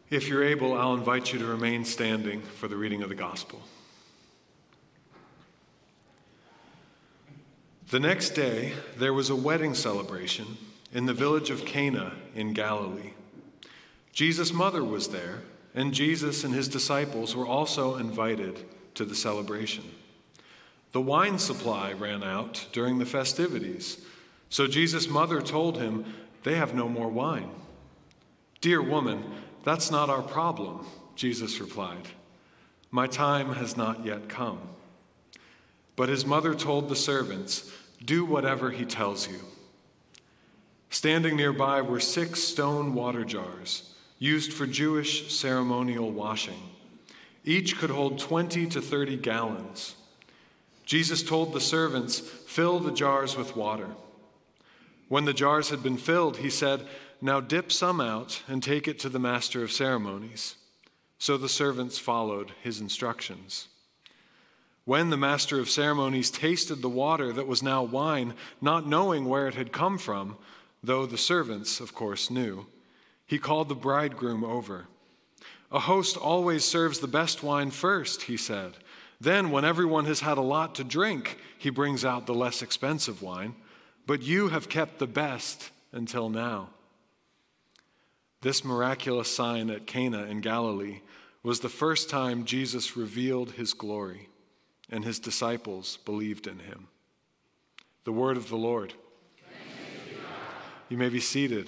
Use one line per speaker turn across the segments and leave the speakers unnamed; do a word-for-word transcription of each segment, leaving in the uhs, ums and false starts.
If you're able, I'll invite you to remain standing for the reading of the gospel. The next day, there was a wedding celebration in the village of Cana in Galilee. Jesus' mother was there, and Jesus and his disciples were also invited to the celebration. The wine supply ran out during the festivities, so Jesus' mother told him, "They have no more wine." "Dear woman, that's not our problem," Jesus replied. "My time has not yet come." But his mother told the servants, "Do whatever he tells you." Standing nearby were six stone water jars, used for Jewish ceremonial washing. Each could hold twenty to thirty gallons. Jesus told the servants, "Fill the jars with water." When the jars had been filled, he said, "Now dip some out and take it to the master of ceremonies." So the servants followed his instructions. When the master of ceremonies tasted the water that was now wine, not knowing where it had come from, though the servants, of course, knew, he called the bridegroom over. "A host always serves the best wine first," he said. "Then, when everyone has had a lot to drink, he brings out the less expensive wine. But you have kept the best until now." This miraculous sign at Cana in Galilee was the first time Jesus revealed his glory, and his disciples believed in him. The word of the Lord. Thanks be to God. You may be seated.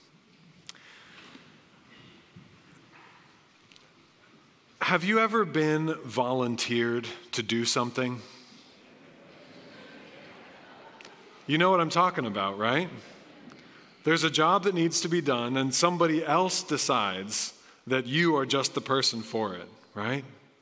Have you ever been volunteered to do something? You know what I'm talking about, right? There's a job that needs to be done, and somebody else decides that you are just the person for it, right?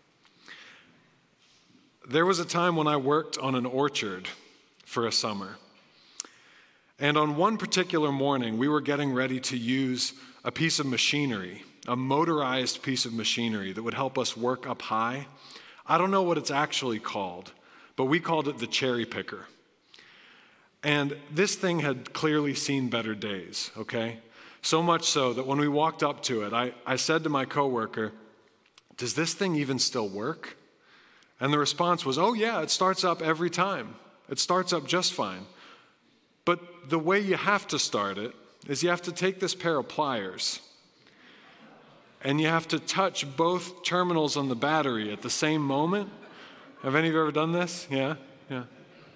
There was a time when I worked on an orchard for a summer. And on one particular morning, we were getting ready to use a piece of machinery, a motorized piece of machinery that would help us work up high. I don't know what it's actually called, but we called it the cherry picker. And this thing had clearly seen better days, okay? So much so that when we walked up to it, I, I said to my coworker, "Does this thing even still work?" And the response was, "Oh yeah, it starts up every time. It starts up just fine. But the way you have to start it is you have to take this pair of pliers and you have to touch both terminals on the battery at the same moment." Have any of you ever done this? Yeah? Yeah.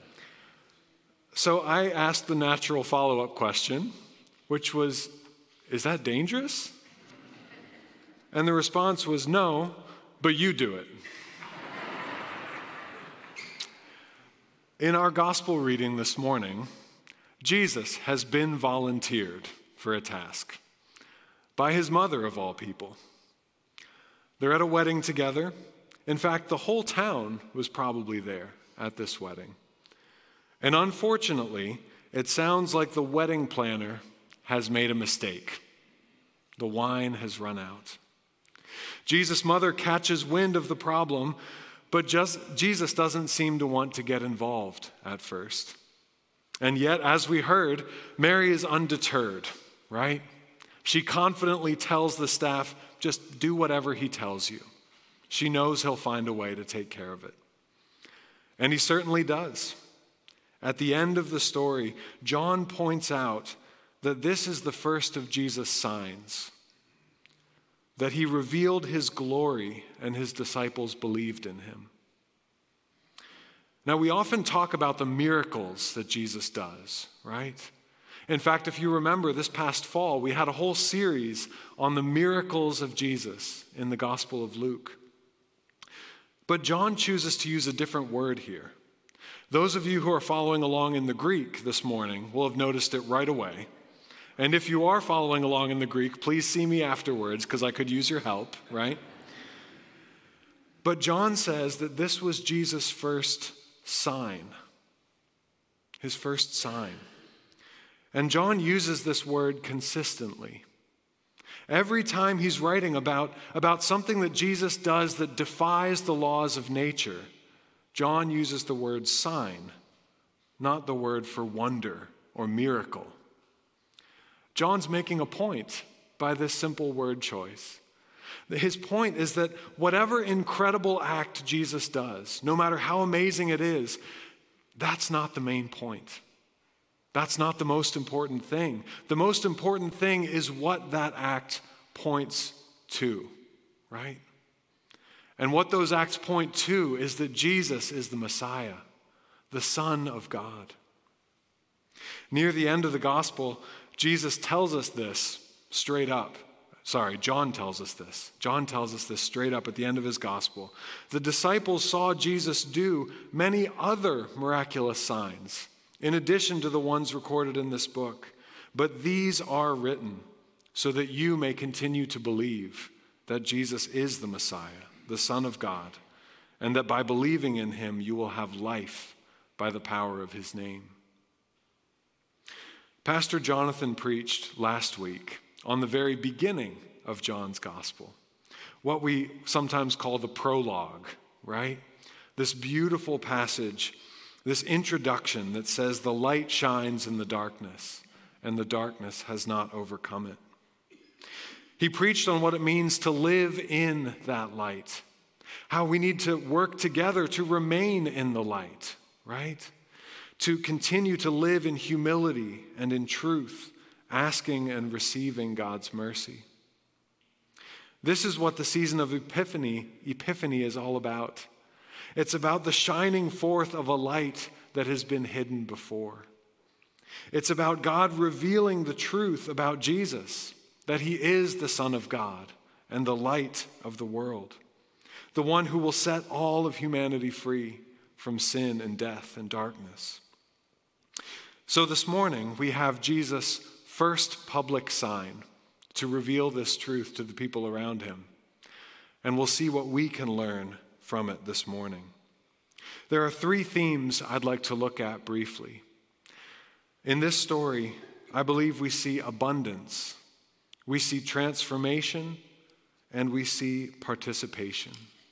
So I asked the natural follow-up question, which was, "Is that dangerous?" And the response was, "No, but you do it." In our gospel reading this morning, Jesus has been volunteered for a task by his mother, of all people. They're at a wedding together. In fact, the whole town was probably there at this wedding. And unfortunately, it sounds like the wedding planner has made a mistake. The wine has run out. Jesus' mother catches wind of the problem, but just, Jesus doesn't seem to want to get involved at first. And yet, as we heard, Mary is undeterred, right? She confidently tells the staff, "Just do whatever he tells you." She knows he'll find a way to take care of it. And he certainly does. At the end of the story, John points out that this is the first of Jesus' signs, that he revealed his glory and his disciples believed in him. Now, we often talk about the miracles that Jesus does, right? In fact, if you remember, this past fall, we had a whole series on the miracles of Jesus in the Gospel of Luke. But John chooses to use a different word here. Those of you who are following along in the Greek this morning will have noticed it right away. And if you are following along in the Greek, please see me afterwards because I could use your help, right? But John says that this was Jesus' first sign, his first sign. And John uses this word consistently. Every time he's writing about, about something that Jesus does that defies the laws of nature, John uses the word sign, not the word for wonder or miracle. John's making a point by this simple word choice. His point is that whatever incredible act Jesus does, no matter how amazing it is, that's not the main point. That's not the most important thing. The most important thing is what that act points to, right? And what those acts point to is that Jesus is the Messiah, the Son of God. Near the end of the gospel, Jesus tells us this straight up. Sorry, John tells us this. John tells us this straight up at the end of his gospel. The disciples saw Jesus do many other miraculous signs, in addition to the ones recorded in this book. But these are written so that you may continue to believe that Jesus is the Messiah, the Son of God, and that by believing in him you will have life by the power of his name. Pastor Jonathan preached last week on the very beginning of John's gospel, what we sometimes call the prologue, right? This beautiful passage, this introduction that says the light shines in the darkness, and the darkness has not overcome it. He preached on what it means to live in that light, how we need to work together to remain in the light, right? To continue to live in humility and in truth, asking and receiving God's mercy. This is what the season of Epiphany, Epiphany is all about. It's about the shining forth of a light that has been hidden before. It's about God revealing the truth about Jesus, that he is the Son of God and the light of the world, the one who will set all of humanity free from sin and death and darkness. So this morning, we have Jesus' first public sign to reveal this truth to the people around him. And we'll see what we can learn from it this morning. There are three themes I'd like to look at briefly. In this story, I believe we see abundance, we see transformation, and we see participation.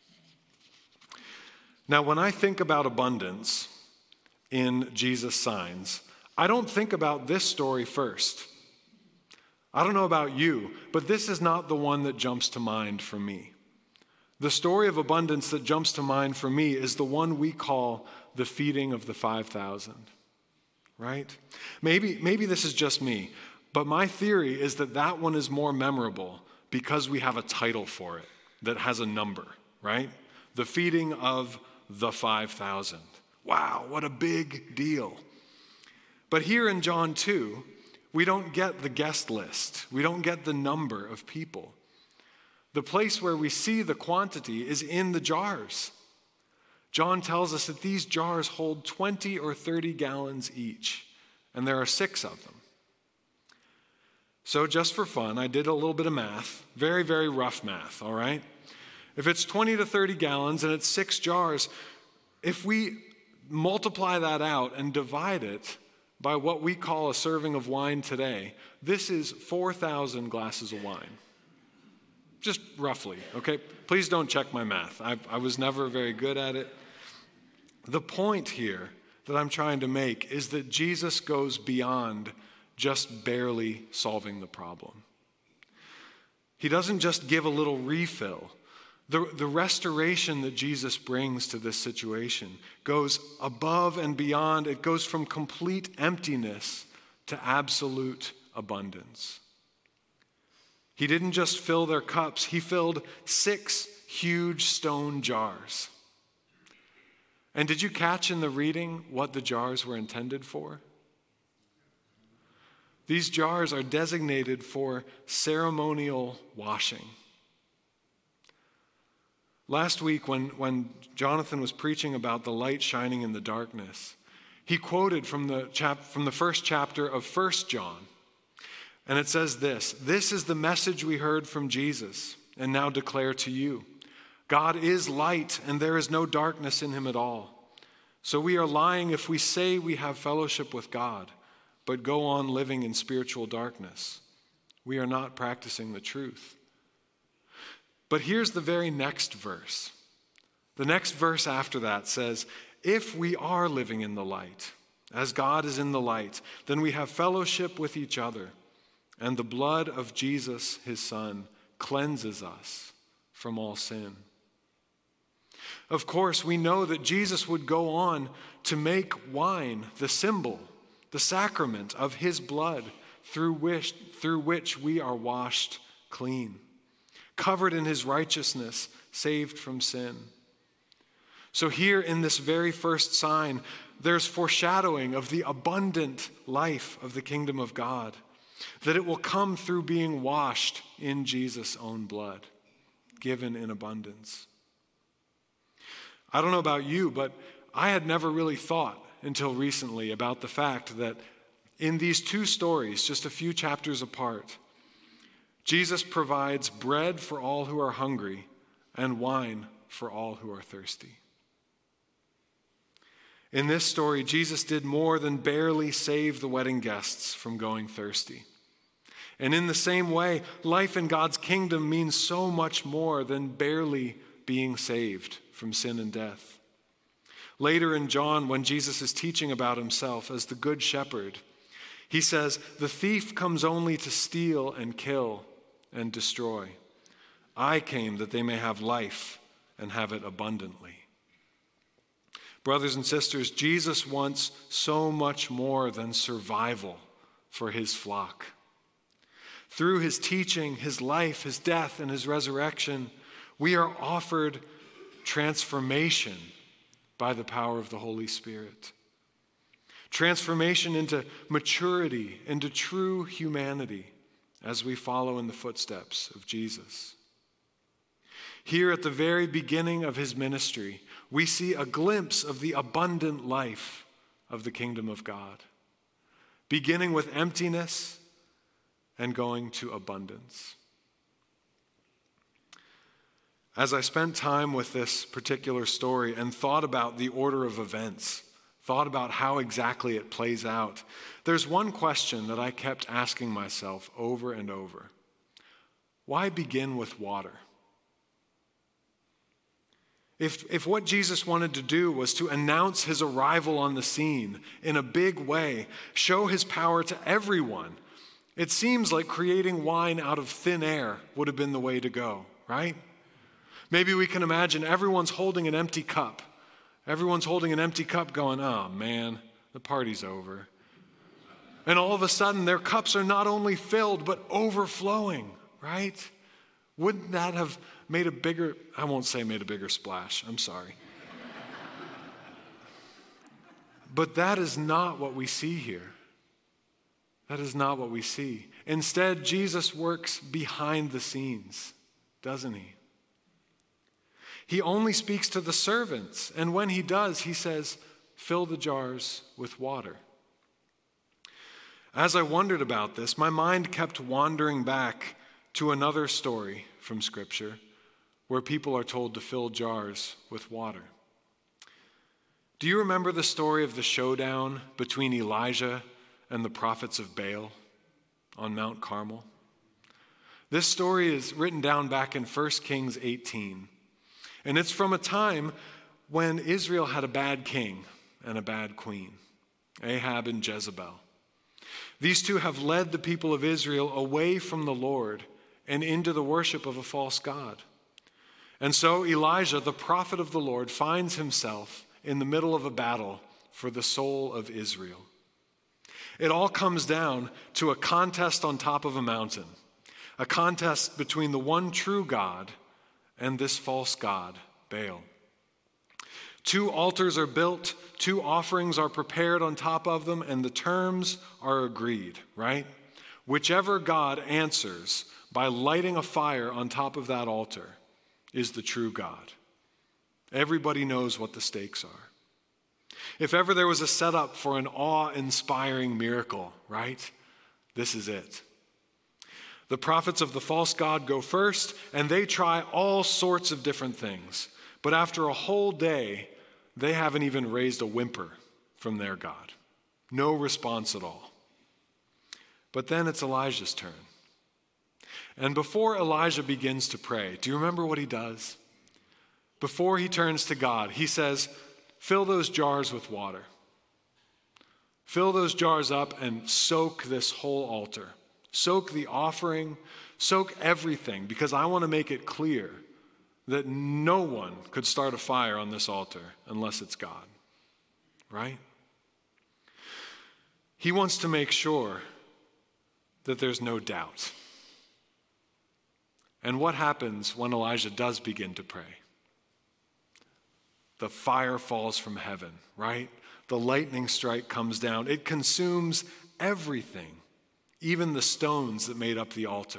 Now, when I think about abundance in Jesus' signs, I don't think about this story first. I don't know about you, but this is not the one that jumps to mind for me. The story of abundance that jumps to mind for me is the one we call the feeding of the five thousand, right? Maybe, maybe this is just me, but my theory is that that one is more memorable because we have a title for it that has a number, right? The feeding of the five thousand. Wow, what a big deal. But here in John two, we don't get the guest list. We don't get the number of people. The place where we see the quantity is in the jars. John tells us that these jars hold twenty or thirty gallons each, and there are six of them. So just for fun, I did a little bit of math, very, very rough math, all right? If it's twenty to thirty gallons and it's six jars, if we multiply that out and divide it by what we call a serving of wine today, this is four thousand glasses of wine. Just roughly, okay? Please don't check my math. I, I was never very good at it. The point here that I'm trying to make is that Jesus goes beyond just barely solving the problem. He doesn't just give a little refill. The, the restoration that Jesus brings to this situation goes above and beyond. It goes from complete emptiness to absolute abundance. He didn't just fill their cups, he filled six huge stone jars. And did you catch in the reading what the jars were intended for? These jars are designated for ceremonial washing. Last week, when, when Jonathan was preaching about the light shining in the darkness, he quoted from the, chap, from the first chapter of First John. And it says this, "This is the message we heard from Jesus and now declare to you. God is light, and there is no darkness in him at all. So we are lying if we say we have fellowship with God, but go on living in spiritual darkness. We are not practicing the truth." But here's the very next verse. The next verse after that says, "If we are living in the light, as God is in the light, then we have fellowship with each other, and the blood of Jesus, his Son, cleanses us from all sin. Of course, we know that Jesus would go on to make wine the symbol, the sacrament of his blood through which, through which we are washed clean, covered in his righteousness, saved from sin. So here in this very first sign, there's foreshadowing of the abundant life of the kingdom of God, that it will come through being washed in Jesus' own blood, given in abundance. I don't know about you, but I had never really thought until recently about the fact that in these two stories, just a few chapters apart, Jesus provides bread for all who are hungry and wine for all who are thirsty. In this story, Jesus did more than barely save the wedding guests from going thirsty. And in the same way, life in God's kingdom means so much more than barely being saved from sin and death. Later in John, when Jesus is teaching about himself as the good shepherd, he says, "The thief comes only to steal and kill and destroy. I came that they may have life and have it abundantly." Brothers and sisters, Jesus wants so much more than survival for his flock. Through his teaching, his life, his death, and his resurrection, we are offered transformation by the power of the Holy Spirit. Transformation into maturity, into true humanity as we follow in the footsteps of Jesus. Here at the very beginning of his ministry, we see a glimpse of the abundant life of the kingdom of God, beginning with emptiness and going to abundance. As I spent time with this particular story and thought about the order of events, thought about how exactly it plays out, there's one question that I kept asking myself over and over. Why begin with water? If, if what Jesus wanted to do was to announce his arrival on the scene in a big way, show his power to everyone, it seems like creating wine out of thin air would have been the way to go, right? Maybe we can imagine everyone's holding an empty cup. Everyone's holding an empty cup going, "Oh man, the party's over." And all of a sudden their cups are not only filled but overflowing, right? Wouldn't that have made a bigger, I won't say made a bigger splash, I'm sorry. But that is not what we see here. That is not what we see. Instead, Jesus works behind the scenes, doesn't he? He only speaks to the servants, and when he does, he says, "Fill the jars with water." As I wondered about this, my mind kept wandering back to another story from Scripture where people are told to fill jars with water. Do you remember the story of the showdown between Elijah and the prophets of Baal on Mount Carmel? This story is written down back in First Kings eighteen. And it's from a time when Israel had a bad king and a bad queen, Ahab and Jezebel. These two have led the people of Israel away from the Lord and into the worship of a false god. And so Elijah, the prophet of the Lord, finds himself in the middle of a battle for the soul of Israel. It all comes down to a contest on top of a mountain, a contest between the one true God and this false god, Baal. Two altars are built, two offerings are prepared on top of them, and the terms are agreed, right? Whichever god answers by lighting a fire on top of that altar is the true God. Everybody knows what the stakes are. If ever there was a setup for an awe-inspiring miracle, right? This is it. The prophets of the false god go first, and they try all sorts of different things. But after a whole day, they haven't even raised a whimper from their God. No response at all. But then it's Elijah's turn. And before Elijah begins to pray, do you remember what he does? Before he turns to God, he says, "Fill those jars with water. Fill those jars up and soak this whole altar. Soak the offering, soak everything, because I want to make it clear that no one could start a fire on this altar unless it's God, right? He wants to make sure that there's no doubt. And what happens when Elijah does begin to pray? The fire falls from heaven, right? The lightning strike comes down. It consumes everything, even the stones that made up the altar.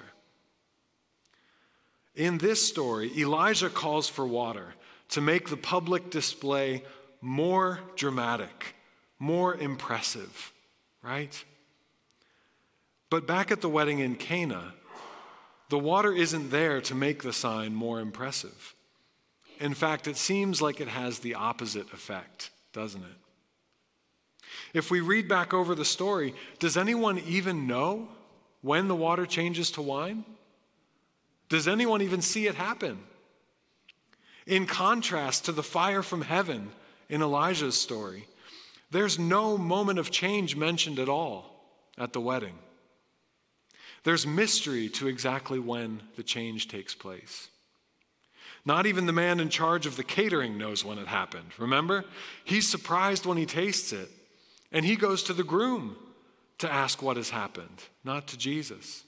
In this story, Elijah calls for water to make the public display more dramatic, more impressive, right? But back at the wedding in Cana, the water isn't there to make the sign more impressive. In fact, it seems like it has the opposite effect, doesn't it? If we read back over the story, does anyone even know when the water changes to wine? Does anyone even see it happen? In contrast to the fire from heaven in Elijah's story, there's no moment of change mentioned at all at the wedding. There's mystery to exactly when the change takes place. Not even the man in charge of the catering knows when it happened. Remember? He's surprised when he tastes it, and he goes to the groom to ask what has happened, not to Jesus.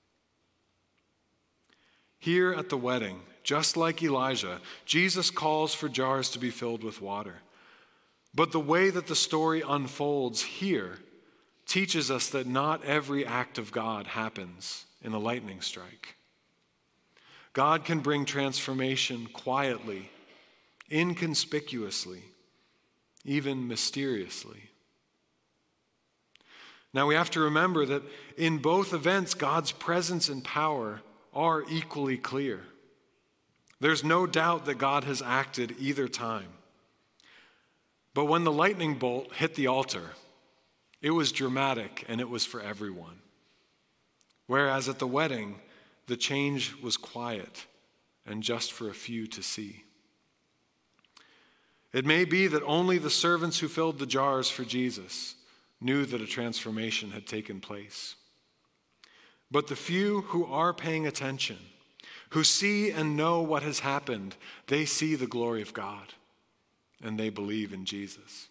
Here at the wedding, just like Elijah, Jesus calls for jars to be filled with water. But the way that the story unfolds here teaches us that not every act of God happens in a lightning strike. God can bring transformation quietly, inconspicuously, even mysteriously. Now we have to remember that in both events, God's presence and power are equally clear. There's no doubt that God has acted either time. But when the lightning bolt hit the altar, it was dramatic and it was for everyone. Whereas at the wedding, the change was quiet and just for a few to see. It may be that only the servants who filled the jars for Jesus knew that a transformation had taken place. But the few who are paying attention, who see and know what has happened, they see the glory of God and they believe in Jesus.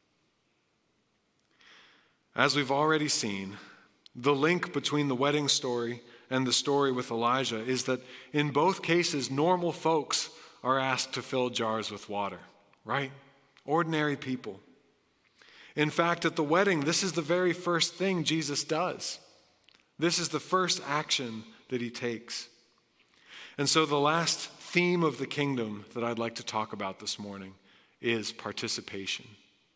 As we've already seen, the link between the wedding story and the story with Elijah is that in both cases, normal folks are asked to fill jars with water, right? Ordinary people. In fact, at the wedding, this is the very first thing Jesus does. This is the first action that he takes. And so the last theme of the kingdom that I'd like to talk about this morning is participation.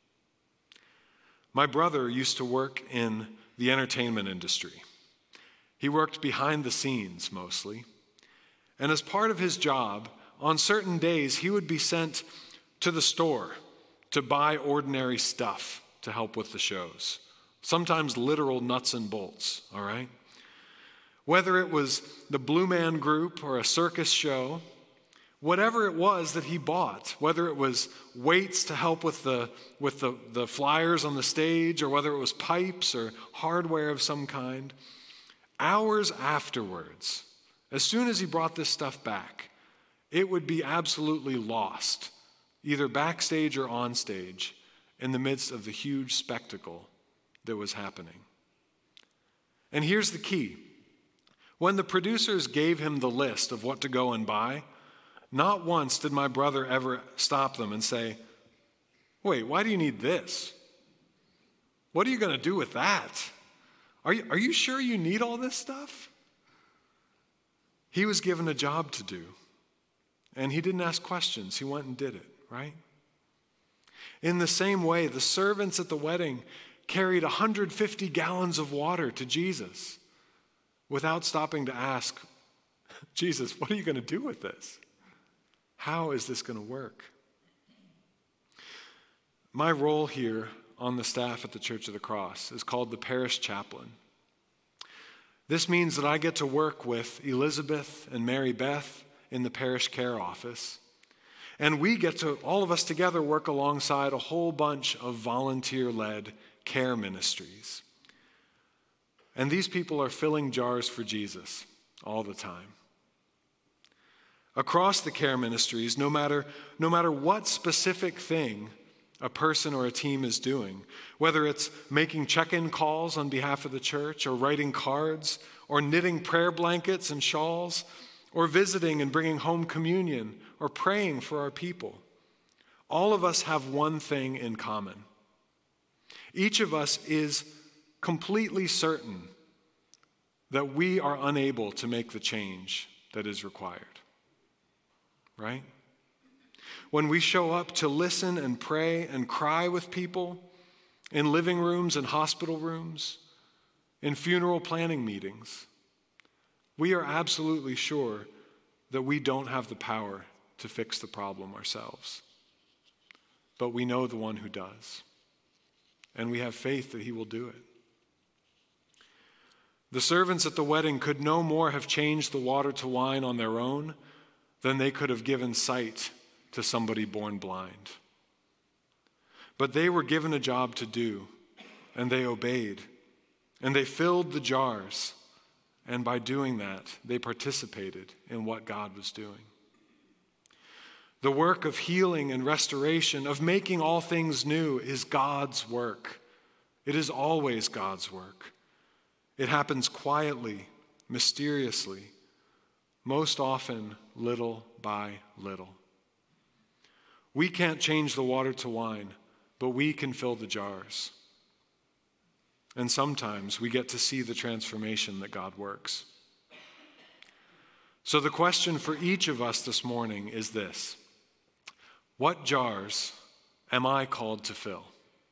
My brother used to work in the entertainment industry. He worked behind the scenes mostly. And as part of his job, on certain days, he would be sent to the store to buy ordinary stuff to help with the shows. Sometimes literal nuts and bolts, all right? Whether it was the Blue Man Group or a circus show, whatever it was that he bought, whether it was weights to help with the with the, the flyers on the stage, or whether it was pipes or hardware of some kind, hours afterwards, as soon as he brought this stuff back, it would be absolutely lost, either backstage or on stage, in the midst of the huge spectacle that was happening. And here's the key. When the producers gave him the list of what to go and buy, not once did my brother ever stop them and say, "Wait, why do you need this? What are you going to do with that? Are you, are you sure you need all this stuff?" He was given a job to do, and he didn't ask questions. He went and did it, right? In the same way, the servants at the wedding carried one hundred fifty gallons of water to Jesus without stopping to ask, "Jesus, what are you going to do with this? How is this going to work?" My role here on the staff at the Church of the Cross is called the parish chaplain. This means that I get to work with Elizabeth and Mary Beth in the parish care office. And we get to, all of us together, work alongside a whole bunch of volunteer-led care ministries. And these people are filling jars for Jesus all the time. Across the care ministries, no matter, no matter what specific thing a person or a team is doing, whether it's making check-in calls on behalf of the church, or writing cards, or knitting prayer blankets and shawls, or visiting and bringing home communion, or praying for our people, all of us have one thing in common. Each of us is completely certain that we are unable to make the change that is required. Right? When we show up to listen and pray and cry with people in living rooms and hospital rooms, in funeral planning meetings, we are absolutely sure that we don't have the power to fix the problem ourselves. But we know the one who does, and we have faith that he will do it. The servants at the wedding could no more have changed the water to wine on their own than they could have given sight to somebody born blind. But they were given a job to do, and they obeyed, and they filled the jars, and by doing that, they participated in what God was doing. The work of healing and restoration, of making all things new, is God's work. It is always God's work. It happens quietly, mysteriously, most often little by little. We can't change the water to wine, but we can fill the jars. And sometimes we get to see the transformation that God works. So the question for each of us this morning is this: what jars am I called to fill?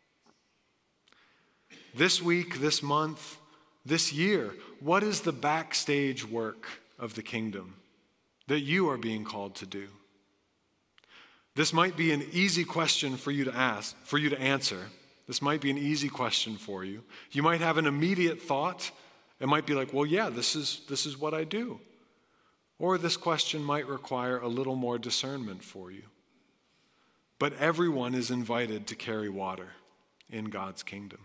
This week, this month, this year, what is the backstage work of the kingdom that you are being called to do? This might be an easy question for you to ask, for you to answer. This might be an easy question for you. You might have an immediate thought. It might be like, well, yeah, this is, this is what I do. Or this question might require a little more discernment for you. But everyone is invited to carry water in God's kingdom.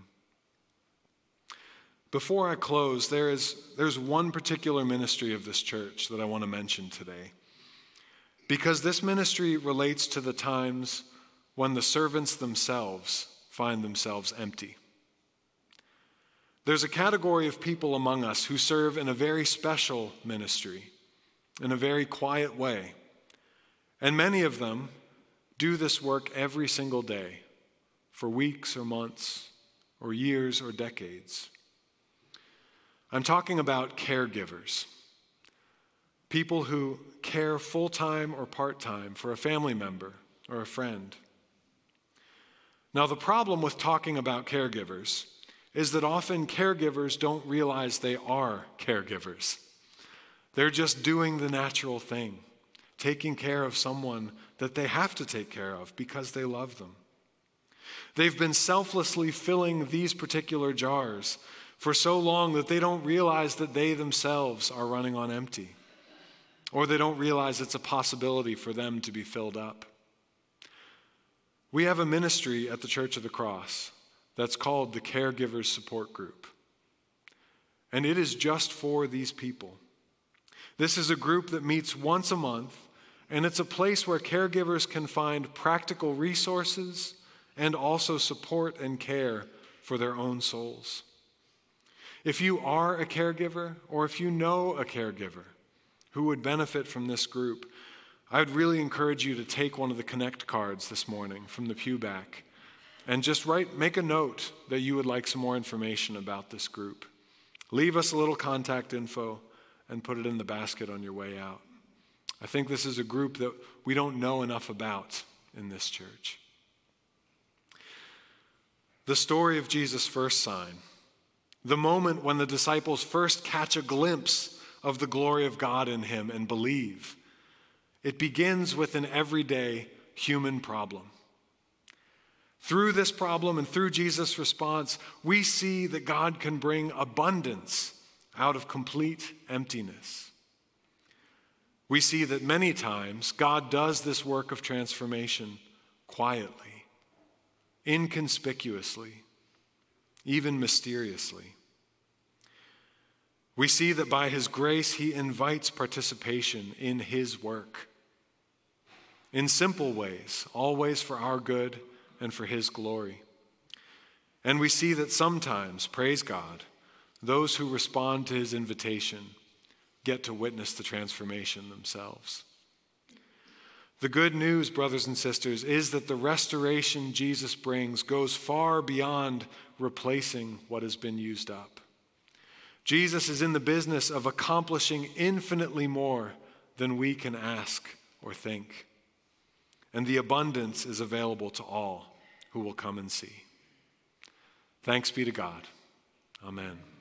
Before I close, there is, there's one particular ministry of this church that I want to mention today. Because this ministry relates to the times when the servants themselves find themselves empty. There's a category of people among us who serve in a very special ministry, in a very quiet way. And many of them do this work every single day, for weeks or months or years or decades. I'm talking about caregivers, people who care full-time or part-time for a family member or a friend. Now, the problem with talking about caregivers is that often caregivers don't realize they are caregivers. They're just doing the natural thing, taking care of someone that they have to take care of because they love them. They've been selflessly filling these particular jars for so long that they don't realize that they themselves are running on empty, or they don't realize it's a possibility for them to be filled up. We have a ministry at the Church of the Cross that's called the Caregivers Support Group, and it is just for these people. This is a group that meets once a month, and it's a place where caregivers can find practical resources and also support and care for their own souls. If you are a caregiver, or if you know a caregiver who would benefit from this group, I would really encourage you to take one of the Connect cards this morning from the pew back and just write, make a note that you would like some more information about this group. Leave us a little contact info and put it in the basket on your way out. I think this is a group that we don't know enough about in this church. The story of Jesus' first sign, the moment when the disciples first catch a glimpse of the glory of God in him and believe, it begins with an everyday human problem. Through this problem and through Jesus' response, we see that God can bring abundance out of complete emptiness. We see that many times God does this work of transformation quietly, inconspicuously, even mysteriously. We see that by his grace, he invites participation in his work in simple ways, always for our good and for his glory. And we see that sometimes, praise God, those who respond to his invitation get to witness the transformation themselves. The good news, brothers and sisters, is that the restoration Jesus brings goes far beyond replacing what has been used up. Jesus is in the business of accomplishing infinitely more than we can ask or think. And the abundance is available to all who will come and see. Thanks be to God. Amen.